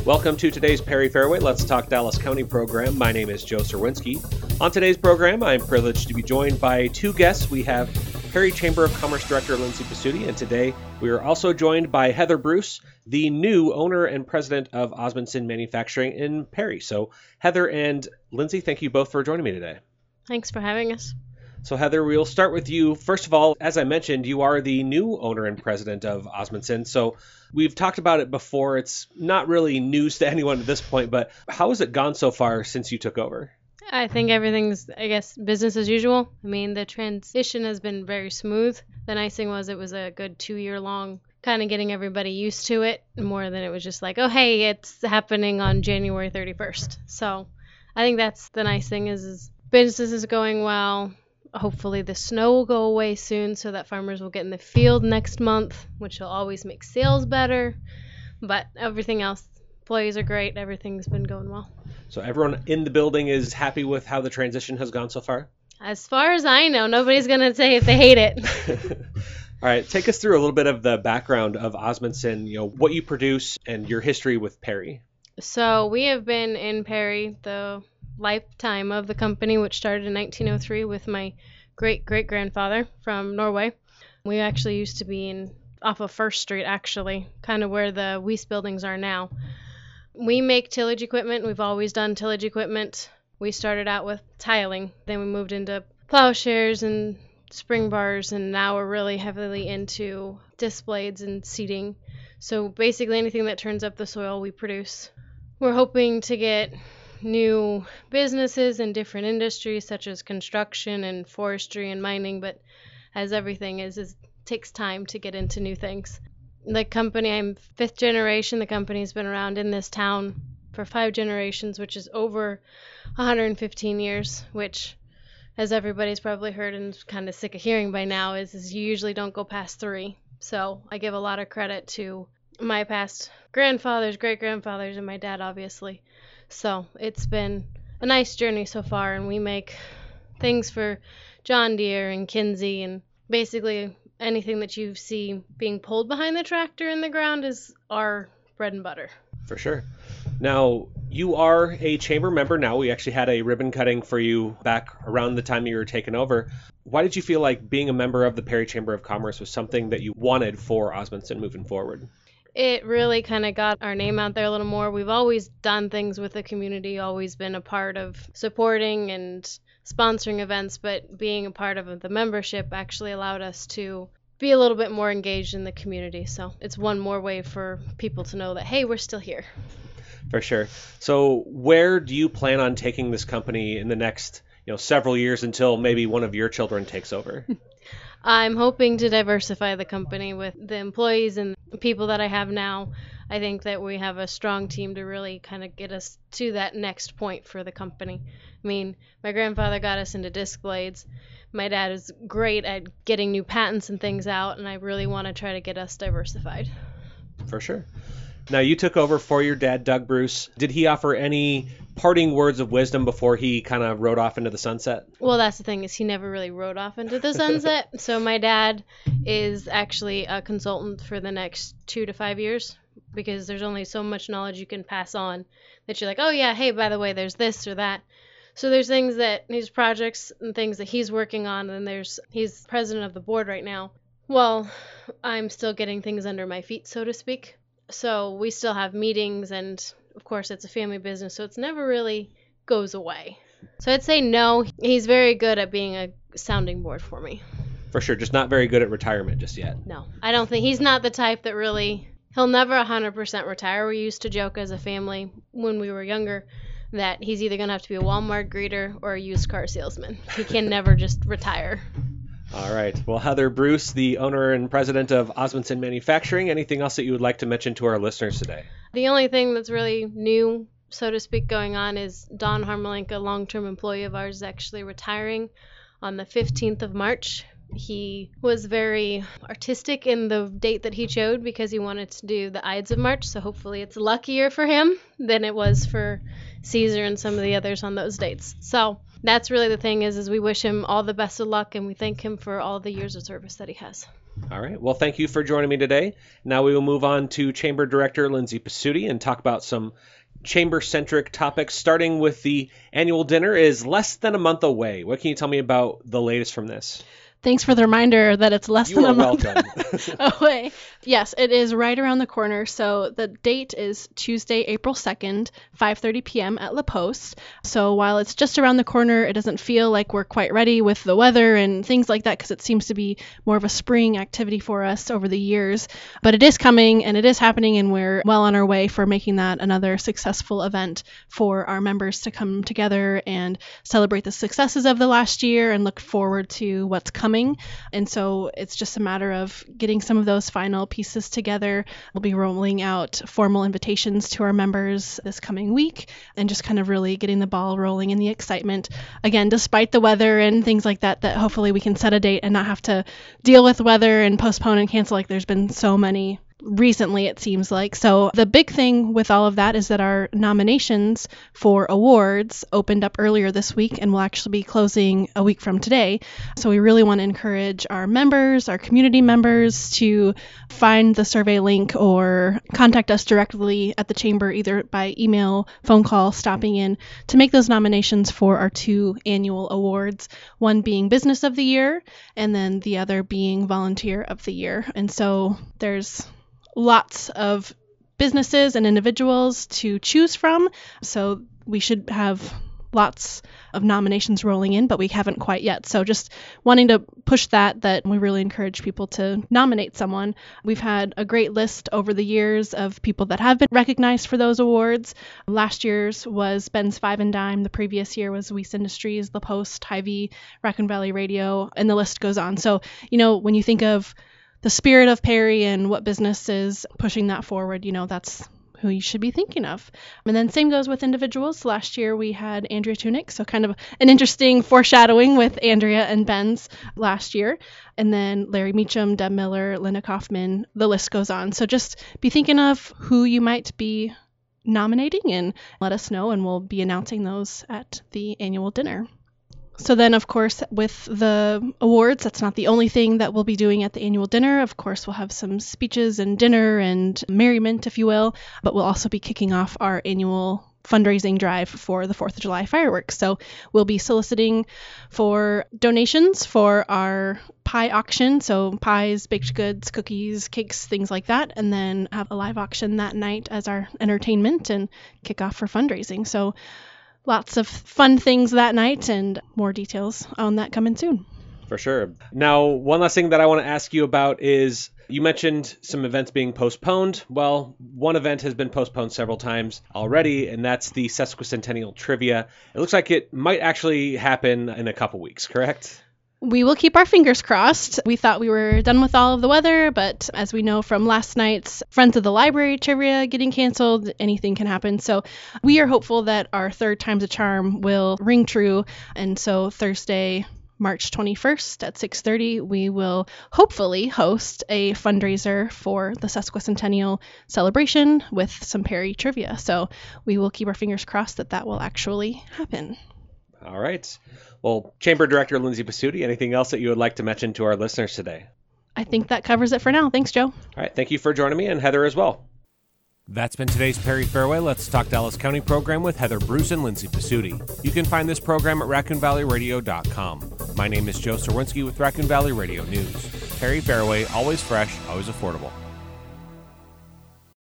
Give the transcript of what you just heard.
Welcome to today's Perry Fairway Let's Talk Dallas County program. My name is Joe Serwinski. On today's program, I'm privileged to be joined by two guests. We have Perry Chamber of Commerce Director Lindsay Pasuti, and today we are also joined by Heather Bruce, the new owner and president of Osmundson Manufacturing in Perry. So Heather and Lindsay, thank you both for joining me today. Thanks for having us. So Heather, we'll start with you. First of all, as I mentioned, you are the new owner and president of Osmundson. So we've talked about it before. It's not really news to anyone at this point, but how has it gone so far since you took over? I think everything's, business as usual. I mean, the transition has been very smooth. The nice thing was it was a good 2-year long kind of getting everybody used to it more than it was just like, oh, hey, it's happening on January 31st. So I think that's the nice thing is business is going well. Hopefully the snow will go away soon so that farmers will get in the field next month, which will always make sales better. But everything else, employees are great. Everything's been going well. So everyone in the building is happy with how the transition has gone so far? As far as I know, nobody's going to say if they hate it. All right, take us through a little bit of the background of Osmundson, what you produce and your history with Perry. So we have been in Perry the lifetime of the company, which started in 1903 with my great-great-grandfather from Norway. We actually used to be off of First Street, actually, kind of where the Weiss buildings are now. We make tillage equipment. We've always done tillage equipment. We started out with tiling. Then we moved into plowshares and spring bars, and now we're really heavily into disc blades and seeding. So basically anything that turns up the soil, we produce. We're hoping to get new businesses in different industries such as construction and forestry and mining, but as everything is takes time to get into new things. The company, I'm 5th generation. The company's been around in this town for 5 generations, which is over 115 years, which, as everybody's probably heard and kind of sick of hearing by now, is you usually don't go past 3. So I give a lot of credit to my past grandfathers, great-grandfathers, and my dad, obviously. So it's been a nice journey so far, and we make things for John Deere and Kinsey, and basically anything that you see being pulled behind the tractor in the ground is our bread and butter. For sure. Now, you are a chamber member now. We actually had a ribbon cutting for you back around the time you were taking over. Why did you feel like being a member of the Perry Chamber of Commerce was something that you wanted for Osmundson moving forward? It really kind of got our name out there a little more. We've always done things with the community, always been a part of supporting and sponsoring events, but being a part of the membership actually allowed us to be a little bit more engaged in the community. So it's one more way for people to know that, hey, we're still here. For sure. So where do you plan on taking this company in the next several years until maybe one of your children takes over? I'm hoping to diversify the company with the employees and people that I have now. I think that we have a strong team to really kind of get us to that next point for the company. I mean, my grandfather got us into disc blades. My dad is great at getting new patents and things out, and I really want to try to get us diversified. For sure. Now, you took over for your dad, Doug Bruce. Did he offer any parting words of wisdom before he kind of rode off into the sunset? Well, that's the thing, is he never really rode off into the sunset. So my dad is actually a consultant for the next 2 to 5 years, because there's only so much knowledge you can pass on that you're like, oh yeah, hey, by the way, there's this or that. So there's things that these projects and things that he's working on, and he's president of the board right now. Well, I'm still getting things under my feet, so to speak. So we still have meetings, and of course it's a family business, so it's never really goes away. So I'd say no. He's very good at being a sounding board for me. For sure, just not very good at retirement just yet. No, I don't think he's not the type that really, he'll never 100% retire. We used to joke as a family when we were younger that he's either going to have to be a Walmart greeter or a used car salesman. He can never just retire. All right. Well, Heather Bruce, the owner and president of Osmundson Manufacturing, anything else that you would like to mention to our listeners today? The only thing that's really new, so to speak, going on is Don Harmalenka, a long-term employee of ours, is actually retiring on the 15th of March. He was very artistic in the date that he chose because he wanted to do the Ides of March, so hopefully it's luckier for him than it was for Caesar and some of the others on those dates. So that's really the thing is we wish him all the best of luck, and we thank him for all the years of service that he has. All right. Well, thank you for joining me today. Now we will move on to Chamber Director Lindsay Pasuti and talk about some chamber-centric topics, starting with the annual dinner is less than a month away. What can you tell me about the latest from this? Thanks for the reminder that it's less than a month welcome. away. Yes, it is right around the corner. So the date is Tuesday, April 2nd, 5:30 p.m. at La Poste. So while it's just around the corner, it doesn't feel like we're quite ready with the weather and things like that because it seems to be more of a spring activity for us over the years. But it is coming and it is happening, and we're well on our way for making that another successful event for our members to come together and celebrate the successes of the last year and look forward to what's coming. And so it's just a matter of getting some of those final pieces together. We'll be rolling out formal invitations to our members this coming week and just kind of really getting the ball rolling in the excitement. Again, despite the weather and things like that hopefully we can set a date and not have to deal with weather and postpone and cancel like there's been so many recently, it seems like. So the big thing with all of that is that our nominations for awards opened up earlier this week and will actually be closing a week from today. So we really want to encourage our members, our community members, to find the survey link or contact us directly at the chamber, either by email, phone call, stopping in, to make those nominations for our 2 annual awards, one being Business of the Year and then the other being Volunteer of the Year. And so there's lots of businesses and individuals to choose from, so we should have lots of nominations rolling in, but we haven't quite yet. So just wanting to push that we really encourage people to nominate someone. We've had a great list over the years of people that have been recognized for those awards. Last year's was Ben's Five and Dime. The previous year was Weiss Industries, La Poste, Hy-Vee, Raccoon Valley Radio, and the list goes on. So, when you think of the spirit of Perry and what business is pushing that forward, that's who you should be thinking of. And then same goes with individuals. Last year we had Andrea Tunick, so kind of an interesting foreshadowing with Andrea and Ben's last year. And then Larry Meacham, Deb Miller, Linda Kaufman, the list goes on. So just be thinking of who you might be nominating and let us know, and we'll be announcing those at the annual dinner. So then, of course, with the awards, that's not the only thing that we'll be doing at the annual dinner. Of course, we'll have some speeches and dinner and merriment, if you will, but we'll also be kicking off our annual fundraising drive for the 4th of July fireworks. So we'll be soliciting for donations for our pie auction, so pies, baked goods, cookies, cakes, things like that, and then have a live auction that night as our entertainment and kick off for fundraising. So lots of fun things that night, and more details on that coming soon. For sure. Now, one last thing that I want to ask you about is, you mentioned some events being postponed. Well, one event has been postponed several times already, and that's the Sesquicentennial Trivia. It looks like it might actually happen in a couple weeks, correct? We will keep our fingers crossed. We thought we were done with all of the weather, but as we know from last night's Friends of the Library trivia getting canceled, anything can happen. So we are hopeful that our third time's a charm will ring true. And so Thursday, March 21st at 6:30, we will hopefully host a fundraiser for the Sesquicentennial celebration with some Perry trivia. So we will keep our fingers crossed that will actually happen. All right. Well, Chamber Director Lindsay Pasuti, anything else that you would like to mention to our listeners today? I think that covers it for now. Thanks, Joe. All right. Thank you for joining me, and Heather as well. That's been today's Perry Fairway Let's Talk Dallas County program with Heather Bruce and Lindsay Pasuti. You can find this program at RaccoonValleyRadio.com. My name is Joe Serwinski with Raccoon Valley Radio News. Perry Fairway, always fresh, always affordable.